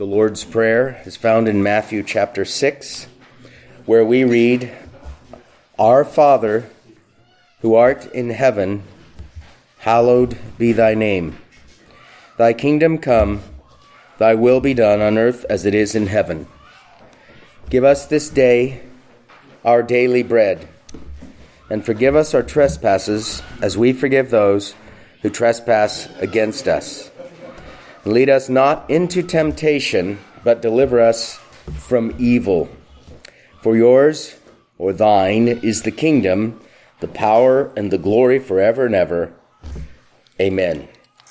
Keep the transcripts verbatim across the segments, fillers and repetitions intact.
The Lord's Prayer is found in Matthew chapter six, where we read, Our Father, who art in heaven, hallowed be thy name. Thy kingdom come, thy will be done on earth as it is in heaven. Give us this day our daily bread, and forgive us our trespasses as we forgive those who trespass against us. And lead us not into temptation, but deliver us from evil. For yours, or thine, is the kingdom, the power, and the glory forever and ever. Amen.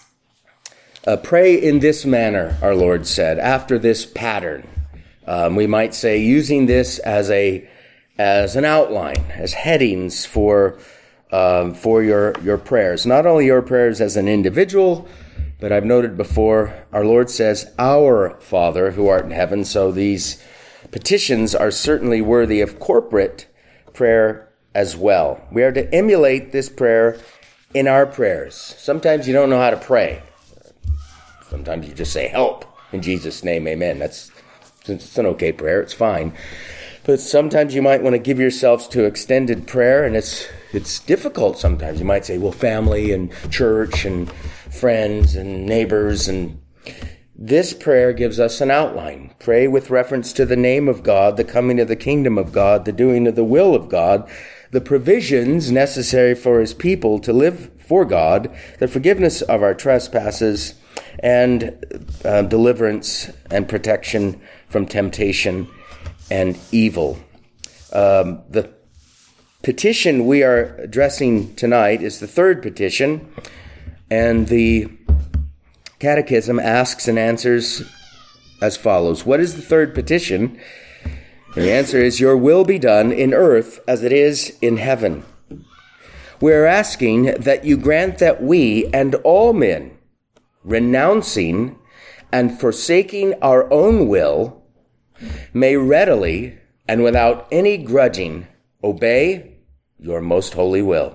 Uh, pray in this manner, our Lord said, after this pattern. Um, we might say using this as a as an outline, as headings for um, for your your prayers. Not only your prayers as an individual, but I've noted before, our Lord says, Our Father who art in heaven. So these petitions are certainly worthy of corporate prayer as well. We are to emulate this prayer in our prayers. Sometimes you don't know how to pray. Sometimes you just say, help, in Jesus' name, amen. That's it's an okay prayer, it's fine. But sometimes you might want to give yourselves to extended prayer, and it's it's difficult sometimes. You might say, well, family and church and friends and neighbors, and this prayer gives us an outline. Pray with reference to the name of God, the coming of the kingdom of God, the doing of the will of God, the provisions necessary for his people to live for God, the forgiveness of our trespasses, and uh, deliverance and protection from temptation and evil. Um, the petition we are addressing tonight is the third petition, and the Catechism asks and answers as follows. What is the third petition? And the answer is, Your will be done in earth as it is in heaven. We are asking that you grant that we and all men, renouncing and forsaking our own will, may readily and without any grudging obey your most holy will.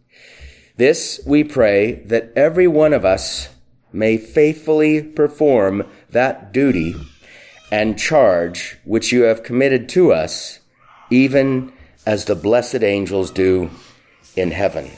This we pray, that every one of us may faithfully perform that duty and charge which you have committed to us, even as the blessed angels do in heaven.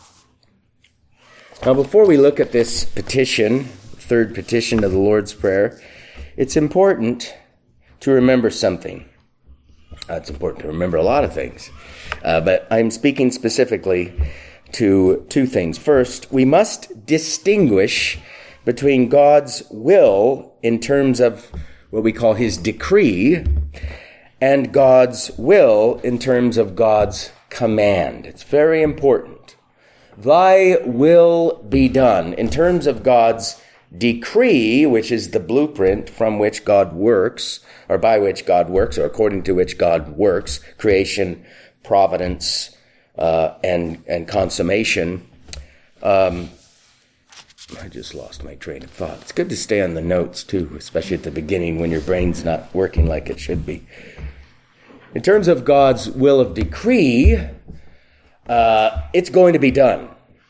Now, before we look at this petition, third petition of the Lord's Prayer, it's important to remember something. Uh, it's important to remember a lot of things, uh, but I'm speaking specifically to two things. First, we must distinguish between God's will in terms of what we call his decree and God's will in terms of God's command. It's very important. Thy will be done. In terms of God's decree, which is the blueprint from which God works, or by which God works, or according to which God works, creation, providence, uh, and, and consummation. Um, I just lost my train of thought. It's good to stay on the notes, too, especially at the beginning when your brain's not working like it should be. In terms of God's will of decree, uh, it's going to be done.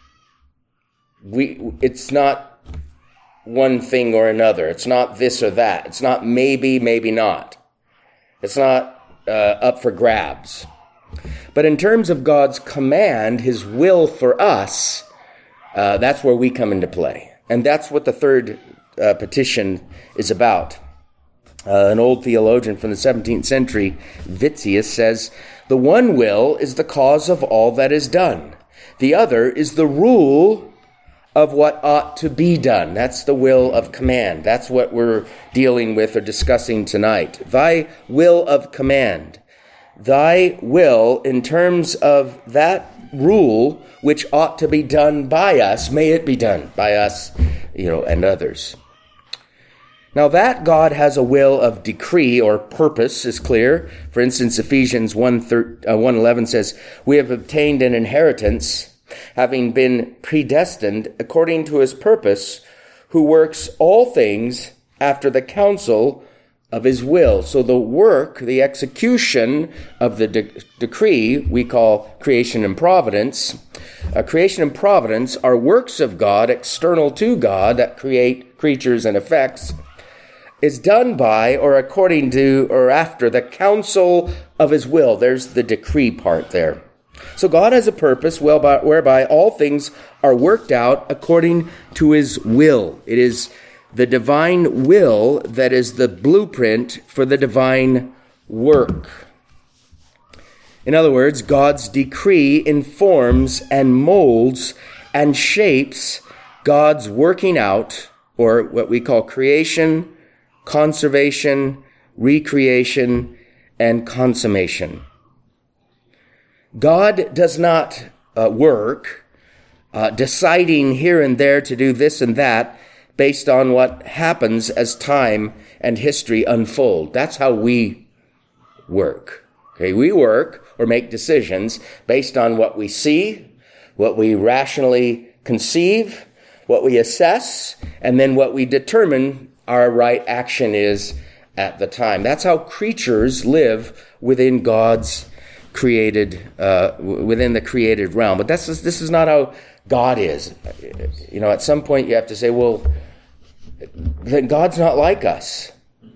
We, it's not one thing or another. It's not this or that. It's not maybe, maybe not. It's not uh, up for grabs. But in terms of God's command, his will for us, Uh, that's where we come into play. And that's what the third uh, petition is about. Uh, an old theologian from the seventeenth century, Vitzius, says, the one will is the cause of all that is done. The other is the rule of what ought to be done. That's the will of command. That's what we're dealing with or discussing tonight. Thy will of command. Thy will in terms of that rule which ought to be done by us, may it be done by us, you know, and others. Now that God has a will of decree or purpose is clear. For instance, Ephesians one eleven says, we have obtained an inheritance, having been predestined according to his purpose, who works all things after the counsel of his will. So the work, the execution of the de- decree, we call creation and providence. Uh, creation and providence are works of God external to God that create creatures and effects. is done by or according to or after the counsel of his will. There's the decree part there. So God has a purpose whereby all things are worked out according to his will. It is the divine will that is the blueprint for the divine work. In other words, God's decree informs and molds and shapes God's working out, or what we call creation, conservation, recreation, and consummation. God does not uh, work uh, deciding here and there to do this and that based on what happens as time and history unfold. That's how we work. Okay, we work or make decisions based on what we see, what we rationally conceive, what we assess, and then what we determine our right action is at the time. That's how creatures live within God's created, uh, within the created realm. But that's this is not how God is. You know, at some point you have to say, well, then God's not like us.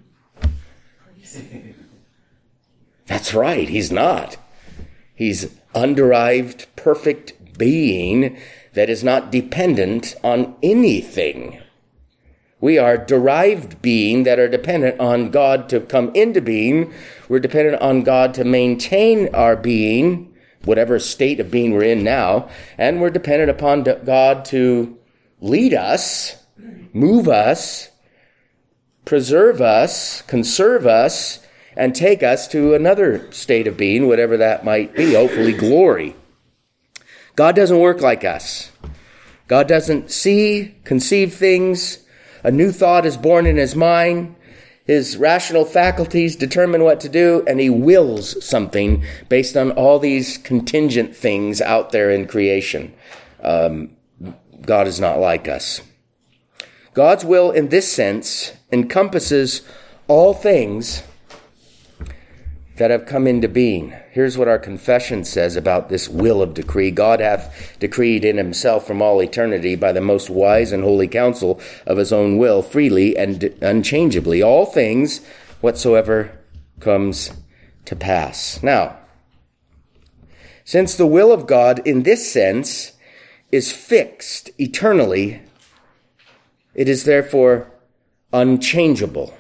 That's right, he's not. He's underived, perfect being that is not dependent on anything. We are derived being that are dependent on God to come into being. We're dependent on God to maintain our being, whatever state of being we're in now, and we're dependent upon God to lead us, move us, preserve us, conserve us, and take us to another state of being, whatever that might be, hopefully glory. God doesn't work like us. God doesn't see, conceive things. A new thought is born in his mind. His rational faculties determine what to do, and he wills something based on all these contingent things out there in creation. Um, God is not like us. God's will in this sense encompasses all things that have come into being. Here's what our confession says about this will of decree. God hath decreed in himself from all eternity by the most wise and holy counsel of his own will, freely and unchangeably, all things whatsoever comes to pass. Now, since the will of God in this sense is fixed eternally, it is therefore unchangeable.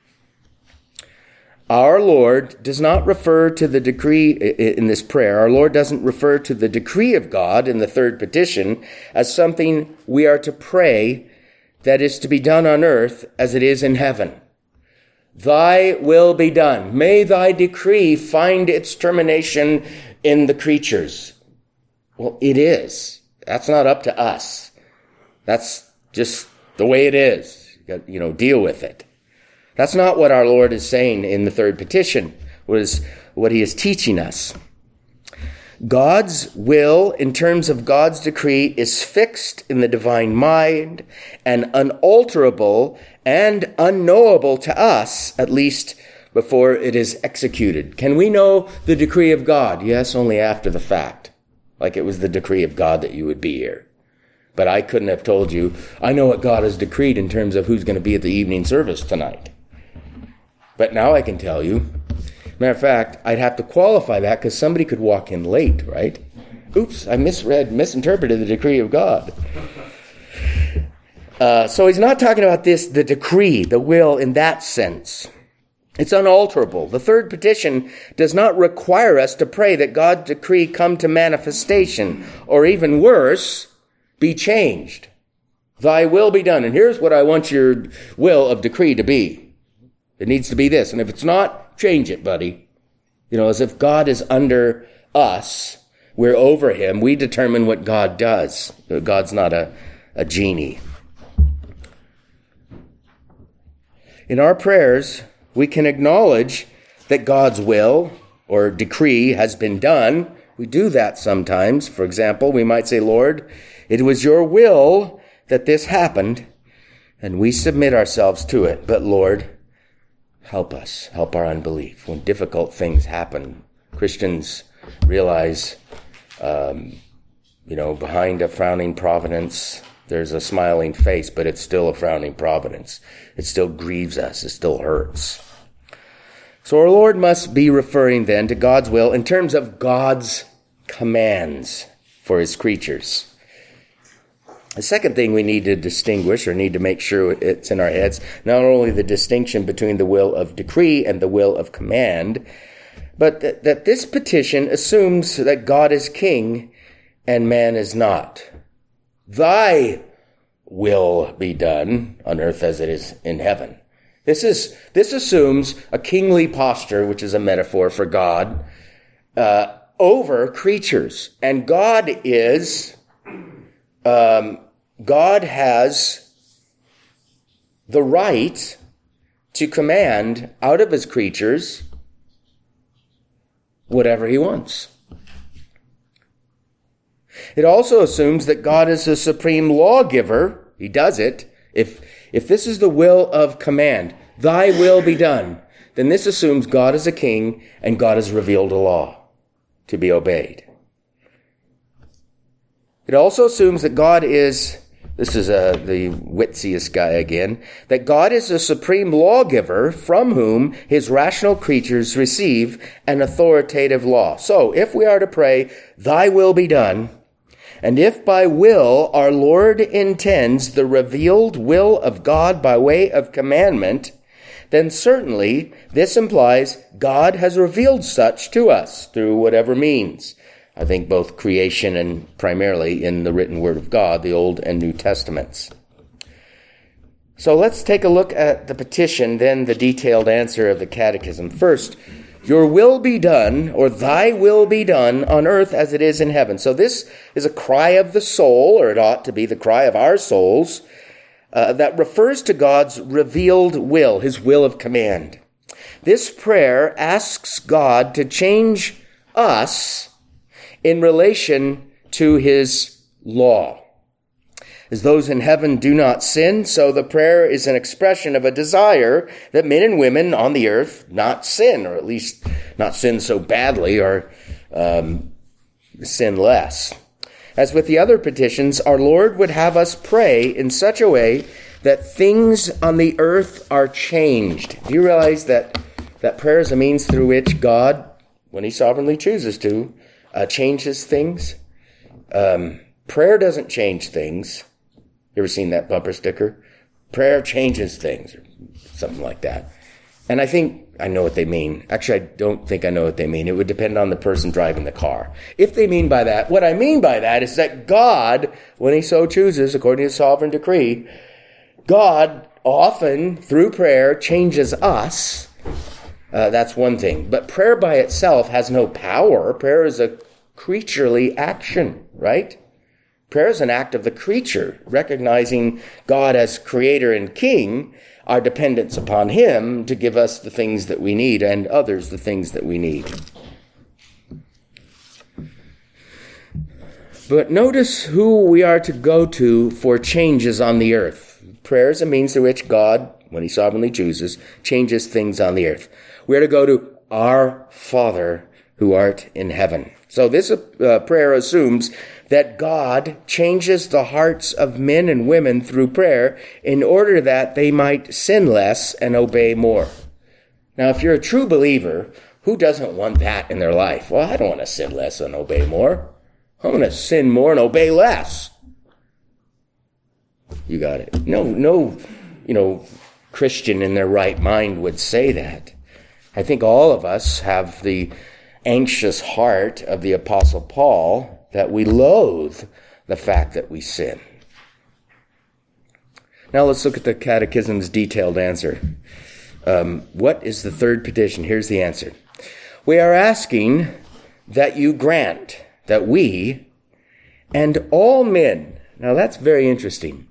Our Lord does not refer to the decree in this prayer. Our Lord doesn't refer to the decree of God in the third petition as something we are to pray that is to be done on earth as it is in heaven. Thy will be done. May thy decree find its termination in the creatures. Well, it is. That's not up to us. That's just the way it is. You got, you know, deal with it. That's not what our Lord is saying in the third petition, was what he is teaching us. God's will, in terms of God's decree, is fixed in the divine mind and unalterable and unknowable to us, at least before it is executed. Can we know the decree of God? Yes, only after the fact. Like it was the decree of God that you would be here. But I couldn't have told you, I know what God has decreed in terms of who's going to be at the evening service tonight. But now I can tell you. Matter of fact, I'd have to qualify that because somebody could walk in late, right? Oops, I misread, misinterpreted the decree of God. Uh, so he's not talking about this, the decree, the will in that sense. It's unalterable. The third petition does not require us to pray that God's decree come to manifestation, or even worse, be changed. Thy will be done. And here's what I want your will of decree to be. It needs to be this. And if it's not, change it, buddy. You know, as if God is under us. We're over him. We determine what God does. God's not a, a genie. In our prayers, we can acknowledge that God's will or decree has been done. We do that sometimes. For example, we might say, Lord, it was your will that this happened, and we submit ourselves to it. But Lord, help us, help our unbelief. When difficult things happen, Christians realize, um, you know, behind a frowning providence, There's a smiling face, but it's still a frowning providence. It still grieves us. It still hurts. So our Lord must be referring then to God's will in terms of God's commands for his creatures. The second thing we need to distinguish, or need to make sure it's in our heads, not only the distinction between the will of decree and the will of command, but that, that this petition assumes that God is king and man is not. Thy will be done on earth as it is in heaven. This is this assumes a kingly posture, which is a metaphor for God, uh, over creatures. And God is, um, God has the right to command out of his creatures whatever he wants. It also assumes that God is the supreme lawgiver. He does it. If, if this is the will of command, thy will be done, then this assumes God is a king and God has revealed a law to be obeyed. It also assumes that God is, this is uh, the witsiest guy again, that God is the supreme lawgiver from whom his rational creatures receive an authoritative law. So if we are to pray, thy will be done, and if by will our Lord intends the revealed will of God by way of commandment, then certainly this implies God has revealed such to us through whatever means. I think both creation and primarily in the written word of God, the Old and New Testaments. So let's take a look at the petition, then the detailed answer of the catechism. First, your will be done, or thy will be done on earth as it is in heaven. So this is a cry of the soul, or it ought to be the cry of our souls, uh, that refers to God's revealed will, his will of command. This prayer asks God to change us in relation to his law. As those in heaven do not sin, so the prayer is an expression of a desire that men and women on the earth not sin, or at least not sin so badly, or um, sin less. As with the other petitions, our Lord would have us pray in such a way that things on the earth are changed. Do you realize that that prayer is a means through which God, when he sovereignly chooses to, uh, changes things? Um, prayer doesn't change things. You ever seen that bumper sticker? Prayer changes things, or something like that. And I think I know what they mean. Actually, I don't think I know what they mean. It would depend on the person driving the car. If they mean by that, what I mean by that is that God, when he so chooses, according to his sovereign decree, God often, through prayer, changes us. Uh, that's one thing. But prayer by itself has no power. Prayer is a creaturely action, right? Prayer is an act of the creature, recognizing God as creator and king, our dependence upon him to give us the things that we need and others the things that we need. But notice who we are to go to for changes on the earth. Prayer is a means through which God, when he sovereignly chooses, changes things on the earth. We are to go to our Father who art in heaven. So this uh, prayer assumes that God changes the hearts of men and women through prayer in order that they might sin less and obey more. Now, if you're a true believer, who doesn't want that in their life? Well, I don't want to sin less and obey more. I want to sin more and obey less. You got it. No, no, you know, Christian in their right mind would say that. I think all of us have the anxious heart of the Apostle Paul, that we loathe the fact that we sin. Now let's look at the Catechism's detailed answer. Um, what is the third petition? Here's the answer. We are asking that you grant that we and all men, now that's very interesting,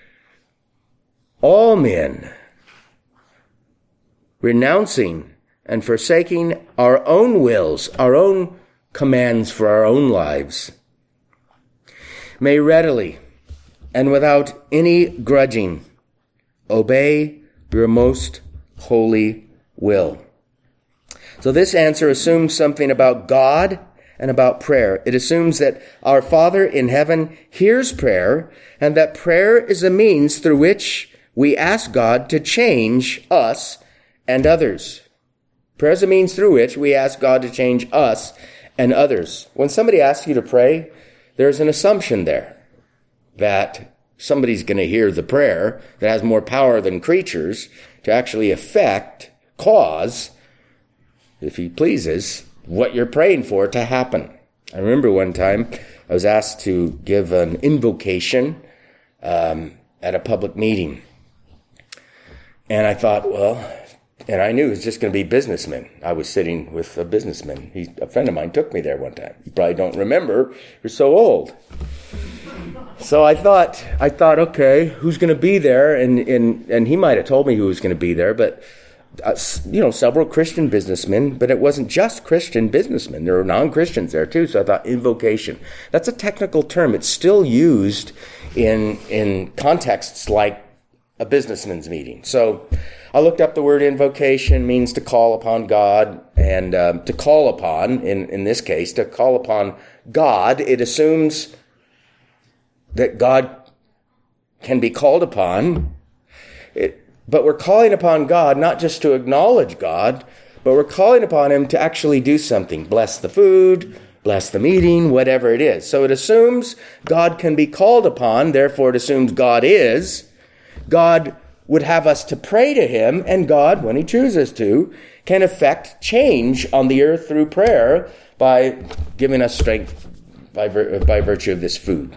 all men, renouncing and forsaking our own wills, our own commands for our own lives, may readily and without any grudging obey your most holy will. So this answer assumes something about God and about prayer. It assumes that our Father in heaven hears prayer, and that prayer is a means through which we ask God to change us and others. Prayer is a means through which we ask God to change us and others. When somebody asks you to pray, there's an assumption there that somebody's going to hear the prayer that has more power than creatures to actually affect, cause, if he pleases, what you're praying for to happen. I remember one time I was asked to give an invocation um, at a public meeting. And I thought, well, and I knew it was just going to be businessmen. I was sitting with a businessman. He, a friend of mine took me there one time. You probably don't remember. You're so old. So I thought, I thought, okay, who's going to be there? And, and, and he might have told me who was going to be there, but, uh, you know, several Christian businessmen, but it wasn't just Christian businessmen. There were non-Christians there too. So I thought invocation. That's a technical term. It's still used in, in contexts like a businessman's meeting. So I looked up the word invocation, means to call upon God, and um, to call upon, in, in this case, to call upon God. It assumes that God can be called upon, it, but we're calling upon God not just to acknowledge God, but we're calling upon him to actually do something. Bless the food, bless the meeting, whatever it is. So it assumes God can be called upon, therefore it assumes God is. God would have us to pray to him, and God, when he chooses to, can effect change on the earth through prayer by giving us strength by, vir- by virtue of this food.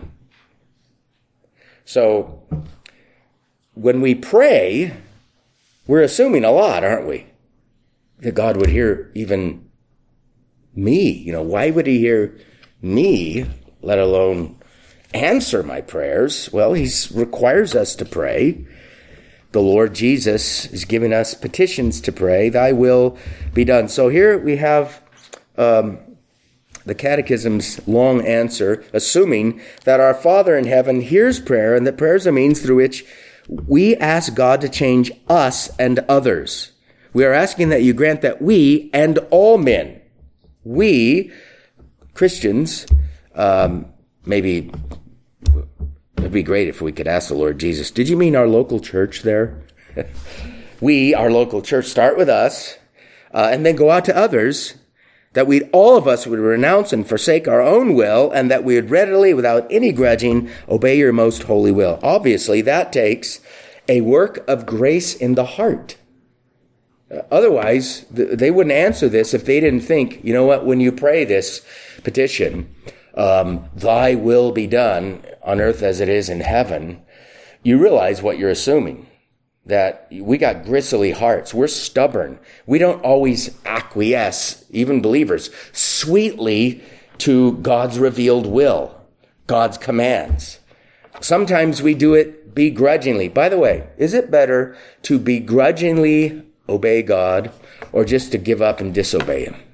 So, when we pray, we're assuming a lot, aren't we? That God would hear even me. You know, why would he hear me, let alone answer my prayers? Well, he requires us to pray. The Lord Jesus is giving us petitions to pray. Thy will be done. So here we have um, the Catechism's long answer, assuming that our Father in heaven hears prayer, and that prayer is a means through which we ask God to change us and others. We are asking that you grant that we and all men, we, Christians, um, maybe it'd be great if we could ask the Lord Jesus, did you mean our local church there? We, our local church, start with us, uh, and then go out to others, that we all of us would renounce and forsake our own will, and that we would readily, without any grudging, obey your most holy will. Obviously, that takes a work of grace in the heart. Uh, otherwise, th- they wouldn't answer this if they didn't think, you know what, when you pray this petition, um, thy will be done on earth as it is in heaven, you realize what you're assuming. That we got gristly hearts. We're stubborn. We don't always acquiesce, even believers, sweetly to God's revealed will, God's commands. Sometimes we do it begrudgingly. By the way, is it better to begrudgingly obey God or just to give up and disobey him?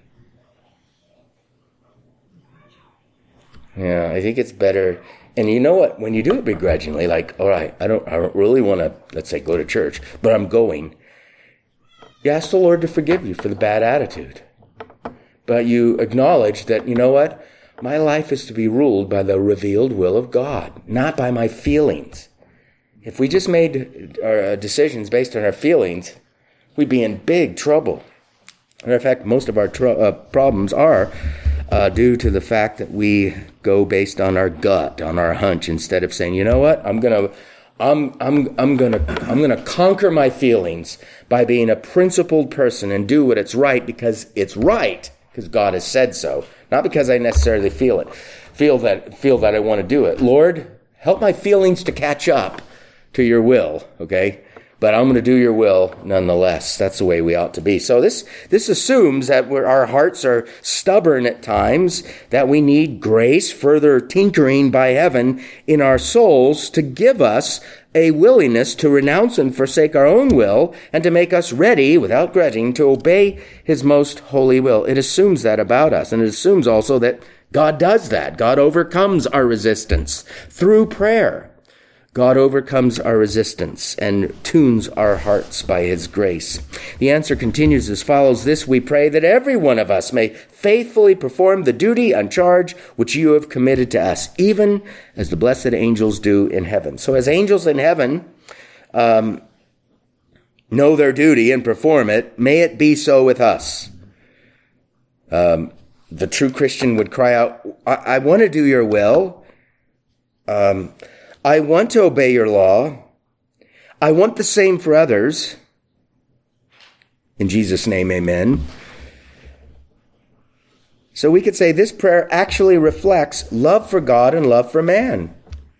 Yeah, I think it's better. And you know what? When you do it begrudgingly, like, all right, I don't, I don't really want to, let's say, go to church, but I'm going. You ask the Lord to forgive you for the bad attitude. But you acknowledge that, you know what? My life is to be ruled by the revealed will of God, not by my feelings. If we just made our decisions based on our feelings, we'd be in big trouble. Matter of fact, most of our tr- uh, problems are Uh, due to the fact that we go based on our gut, on our hunch, instead of saying, you know what, I'm gonna, I'm, I'm, I'm gonna, I'm gonna conquer my feelings by being a principled person and do what it's right because it's right, because God has said so, not because I necessarily feel it, feel that, feel that I want to do it. Lord, help my feelings to catch up to your will, okay? But I'm going to do your will nonetheless. That's the way we ought to be. So this this assumes that we're, our hearts are stubborn at times, that we need grace, further tinkering by heaven in our souls to give us a willingness to renounce and forsake our own will and to make us ready, without grudging, to obey his most holy will. It assumes that about us. And it assumes also that God does that. God overcomes our resistance through prayer. God overcomes our resistance and tunes our hearts by his grace. The answer continues as follows. This we pray, that every one of us may faithfully perform the duty and charge which you have committed to us, even as the blessed angels do in heaven. So as angels in heaven um, know their duty and perform it, may it be so with us. Um, the true Christian would cry out, I, I want to do your will. Um, I want to obey your law. I want the same for others. In Jesus' name, amen. So we could say this prayer actually reflects love for God and love for man.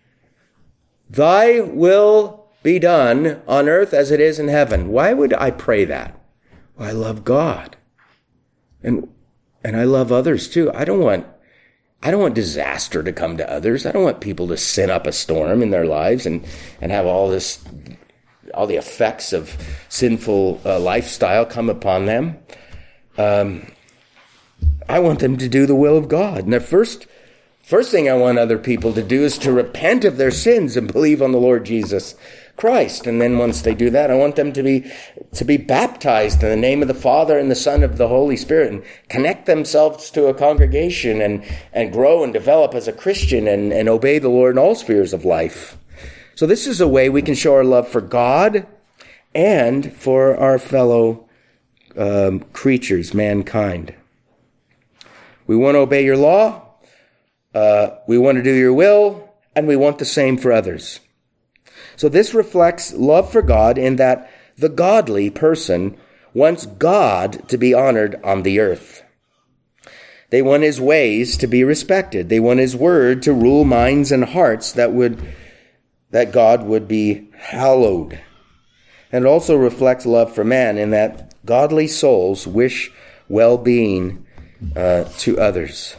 Thy will be done on earth as it is in heaven. Why would I pray that? Well, I love God. And, and I love others too. I don't want I don't want disaster to come to others. I don't want people to sin up a storm in their lives and, and have all this, all the effects of sinful uh, lifestyle come upon them. Um, I want them to do the will of God. And the first, first thing I want other people to do is to repent of their sins and believe on the Lord Jesus Christ. And then once they do that, I want them to be to be baptized in the name of the Father and the Son of the Holy Spirit and connect themselves to a congregation and, and grow and develop as a Christian and, and obey the Lord in all spheres of life. So this is a way we can show our love for God and for our fellow um, creatures, mankind. We want to obey your law, uh, we want to do your will, and we want the same for others. So this reflects love for God in that the godly person wants God to be honored on the earth. They want his ways to be respected. They want his word to rule minds and hearts that would, that God would be hallowed. And it also reflects love for man in that godly souls wish well-being uh, to others.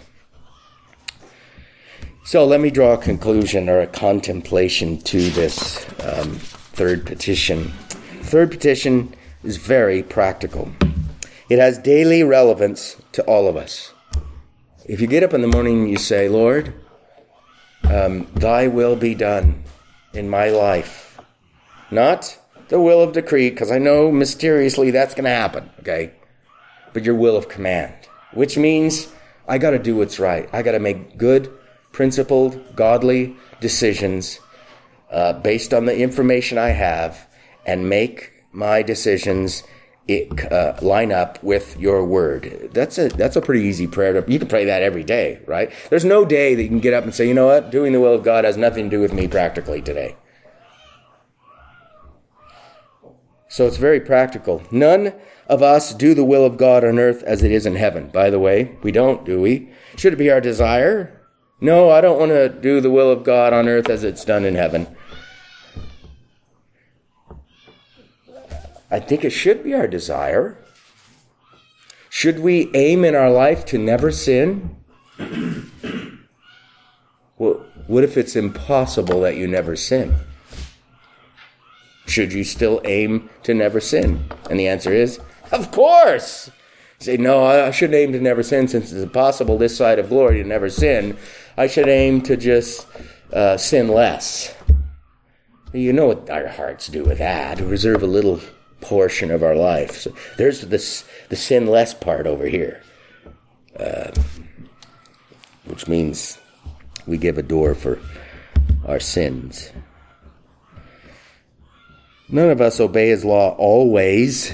So let me draw a conclusion or a contemplation to this um, third petition. Third petition is very practical. It has daily relevance to all of us. If you get up in the morning and you say, Lord, um, thy will be done in my life. Not the will of decree, because I know mysteriously that's going to happen, okay? But your will of command, which means I got to do what's right. I got to make good, principled, godly decisions uh, based on the information I have and make my decisions it, uh, line up with your word. That's a that's a pretty easy prayer. To, you can pray that every day, right? There's no day that you can get up and say, you know what, doing the will of God has nothing to do with me practically today. So it's very practical. None of us do the will of God on earth as it is in heaven. By the way, we don't, do we? Should it be our desire? No, I don't want to do the will of God on earth as it's done in heaven. I think it should be our desire. Should we aim in our life to never sin? Well, what if it's impossible that you never sin? Should you still aim to never sin? And the answer is, of course. You say, no, I shouldn't aim to never sin since it's impossible this side of glory to never sin. I should aim to just uh, sin less. You know what our hearts do with that. Reserve a little portion of our life. So there's this the sin less part over here, uh, which means we give a door for our sins. None of us obey his law always.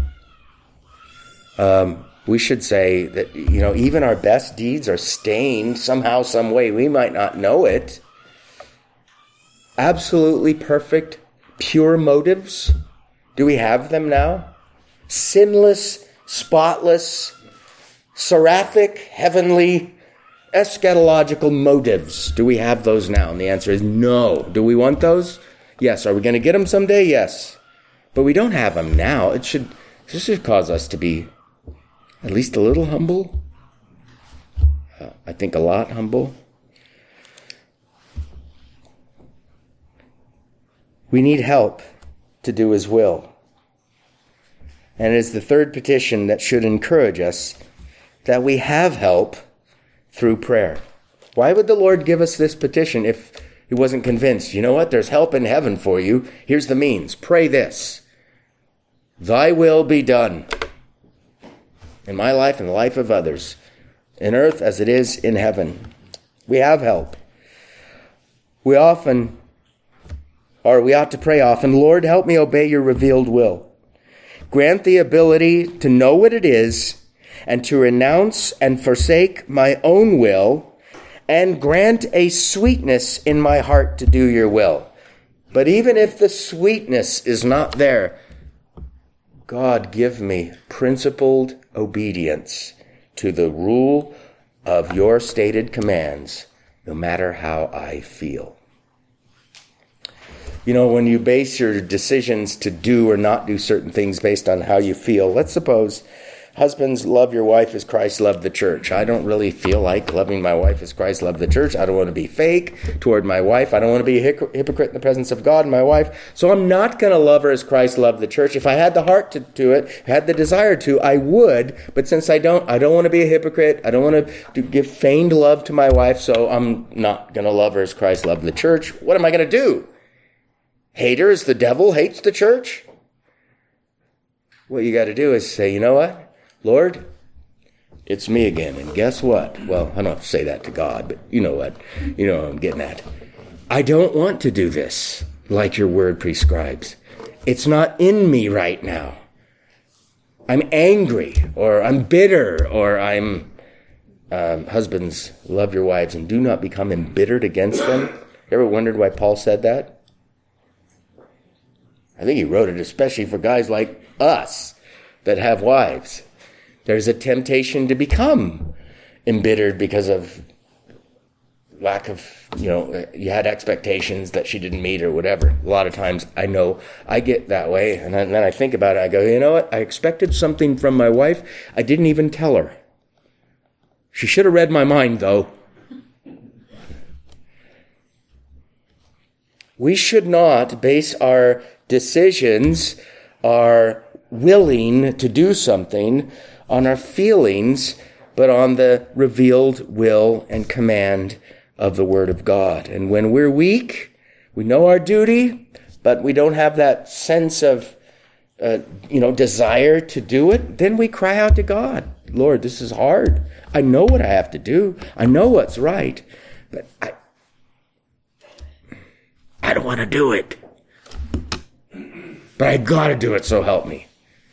Um, we should say that, you know, even our best deeds are stained somehow, some way. We might not know it. Absolutely perfect, pure motives. Do we have them now? Sinless, spotless, seraphic, heavenly, eschatological motives. Do we have those now? And the answer is no. Do we want those? Yes. Are we going to get them someday? Yes. But we don't have them now. It should, this should cause us to be at least a little humble. Uh, I think a lot humble. We need help to do his will. And it is the third petition that should encourage us that we have help through prayer. Why would the Lord give us this petition if He wasn't convinced. You know what? There's help in heaven for you. Here's the means. Pray this. Thy will be done in my life and the life of others, in earth as it is in heaven. We have help. We often, or we ought to pray often, Lord, help me obey your revealed will. Grant the ability to know what it is and to renounce and forsake my own will, and grant a sweetness in my heart to do your will. But even if the sweetness is not there, God, give me principled obedience to the rule of your stated commands, no matter how I feel. You know, when you base your decisions to do or not do certain things based on how you feel, let's suppose husbands, love your wife as Christ loved the church. I don't really feel like loving my wife as Christ loved the church. I don't want to be fake toward my wife. I don't want to be a hypocrite in the presence of God and my wife. So I'm not going to love her as Christ loved the church. If I had the heart to do it, had the desire to, I would. But since I don't, I don't want to be a hypocrite. I don't want to give feigned love to my wife. So I'm not going to love her as Christ loved the church. What am I going to do? Hate her as the devil hates the church? What you got to do is say, you know what? Lord, it's me again. And guess what? Well, I don't have to say that to God, but you know what? You know what I'm getting at. I don't want to do this like your word prescribes. It's not in me right now. I'm angry, or I'm bitter, or I'm... Um, husbands, love your wives and do not become embittered against them. You ever wondered why Paul said that? I think he wrote it especially for guys like us that have wives. There's a temptation to become embittered because of lack of, you know, you had expectations that she didn't meet or whatever. A lot of times I know I get that way. And then I think about it. I go, you know what? I expected something from my wife. I didn't even tell her. She should have read my mind, though. We should not base our decisions, our willing to do something, on our feelings, but on the revealed will and command of the Word of God. And when we're weak, we know our duty, but we don't have that sense of, uh, you know, desire to do it, then we cry out to God, Lord, this is hard. I know what I have to do. I know what's right, but I, I don't want to do it. But I got to do it, so help me.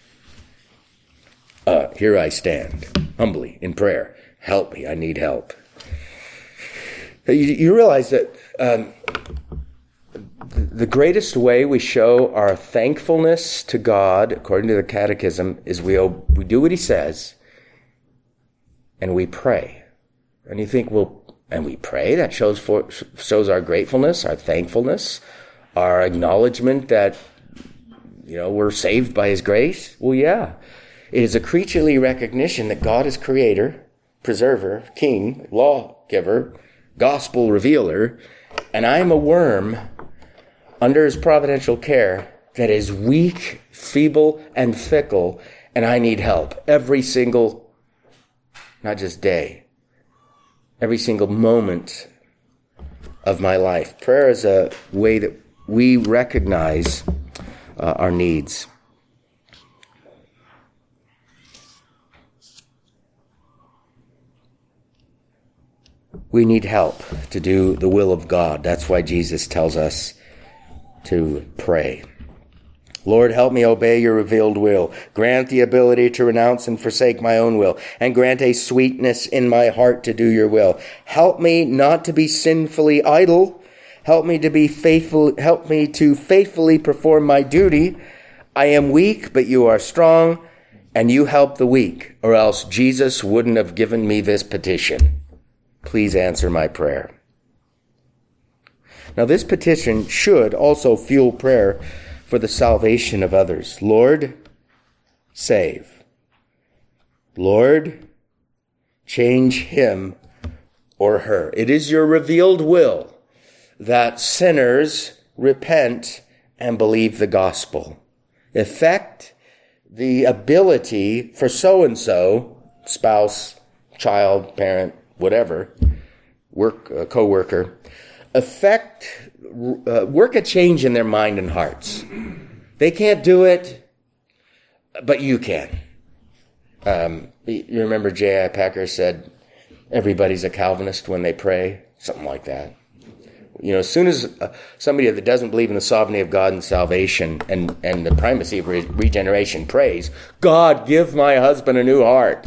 Uh, here I stand, humbly, in prayer. Help me, I need help. You, you realize that um, the greatest way we show our thankfulness to God, according to the Catechism, is we, we do what he says, and we pray. And you think, well, and we pray? That shows, for, shows our gratefulness, our thankfulness, our acknowledgement that, you know, we're saved by his grace? Well, yeah. It is a creaturely recognition that God is creator, preserver, king, lawgiver, gospel revealer, and I am a worm under his providential care that is weak, feeble, and fickle, and I need help every single, not just day, every single moment of my life. Prayer is a way that we recognize uh, our needs. We need help to do the will of God. That's why Jesus tells us to pray. Lord, help me obey your revealed will. Grant the ability to renounce and forsake my own will, and grant a sweetness in my heart to do your will. Help me not to be sinfully idle. Help me to be faithful. Help me to faithfully perform my duty. I am weak, but you are strong, and you help the weak, or else Jesus wouldn't have given me this petition. Please answer my prayer. Now, this petition should also fuel prayer for the salvation of others. Lord, save. Lord, change him or her. It is your revealed will that sinners repent and believe the gospel. Effect the ability for so-and-so, spouse, child, parent, whatever, work, uh, co-worker, affect, uh, work a change in their mind and hearts. They can't do it, but you can. Um, you remember J I Packer said, everybody's a Calvinist when they pray, something like that. You know, as soon as uh, somebody that doesn't believe in the sovereignty of God and salvation and, and the primacy of re- regeneration prays, God, give my husband a new heart,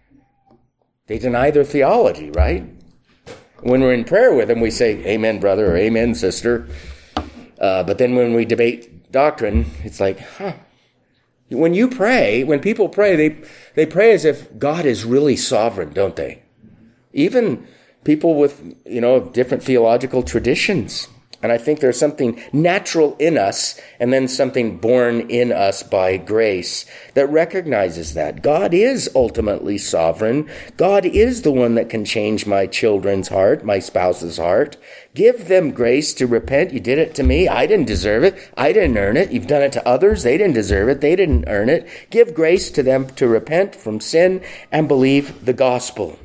they deny their theology, right? When we're in prayer with them, we say, amen, brother, or amen, sister. Uh, but then when we debate doctrine, it's like, huh. When you pray, when people pray, they, they pray as if God is really sovereign, don't they? Even people with, you know, different theological traditions. And I think there's something natural in us and then something born in us by grace that recognizes that. God is ultimately sovereign. God is the one that can change my children's heart, my spouse's heart. Give them grace to repent. You did it to me. I didn't deserve it. I didn't earn it. You've done it to others. They didn't deserve it. They didn't earn it. Give grace to them to repent from sin and believe the gospel.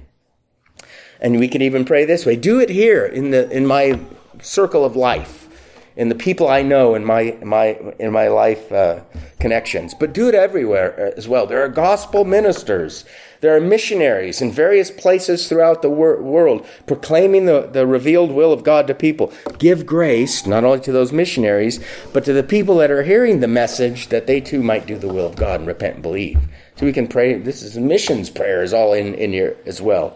And we can even pray this way. Do it here in the in my circle of life, in the people I know in my my in my life uh, connections. But do it everywhere as well. There are gospel ministers. There are missionaries in various places throughout the wor- world proclaiming the, the revealed will of God to people. Give grace not only to those missionaries, but to the people that are hearing the message that they too might do the will of God and repent and believe. So we can pray. This is missions prayers all in, in here as well.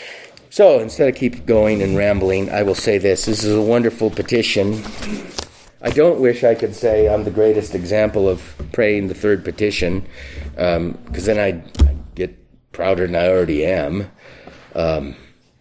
So instead of keep going and rambling, I will say this. This is a wonderful petition. I don't wish I could say I'm the greatest example of praying the third petition, because um, then I'd, I'd get prouder than I already am. Um,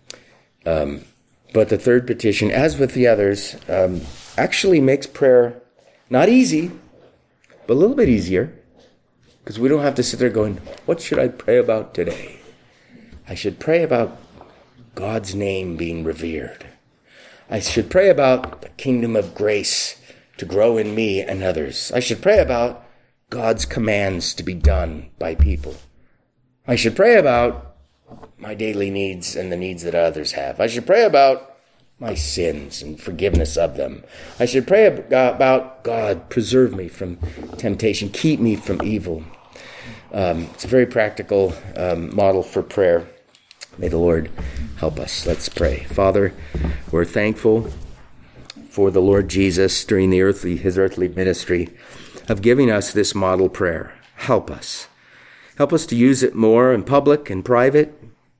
um, but the third petition, as with the others, um, actually makes prayer not easy, but a little bit easier, because we don't have to sit there going, what should I pray about today? I should pray about God's name being revered. I should pray about the kingdom of grace to grow in me and others. I should pray about God's commands to be done by people. I should pray about my daily needs and the needs that others have. I should pray about my sins and forgiveness of them. I should pray about God, preserve me from temptation, keep me from evil. Um, it's a very practical um, model for prayer. May the Lord help us. Let's pray. Father, we're thankful for the Lord Jesus during the earthly, his earthly ministry of giving us this model prayer. Help us. Help us to use it more in public and private.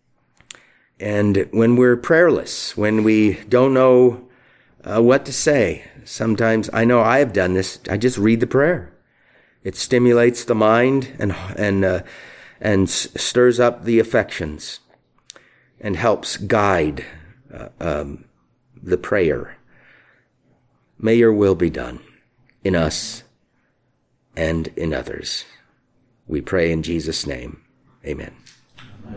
And when we're prayerless, when we don't know uh, what to say, sometimes, I know I have done this, I just read the prayer. It stimulates the mind and, and, uh, and stirs up the affections, and helps guide uh, um, the prayer. May your will be done in us and in others. We pray in Jesus' name. Amen.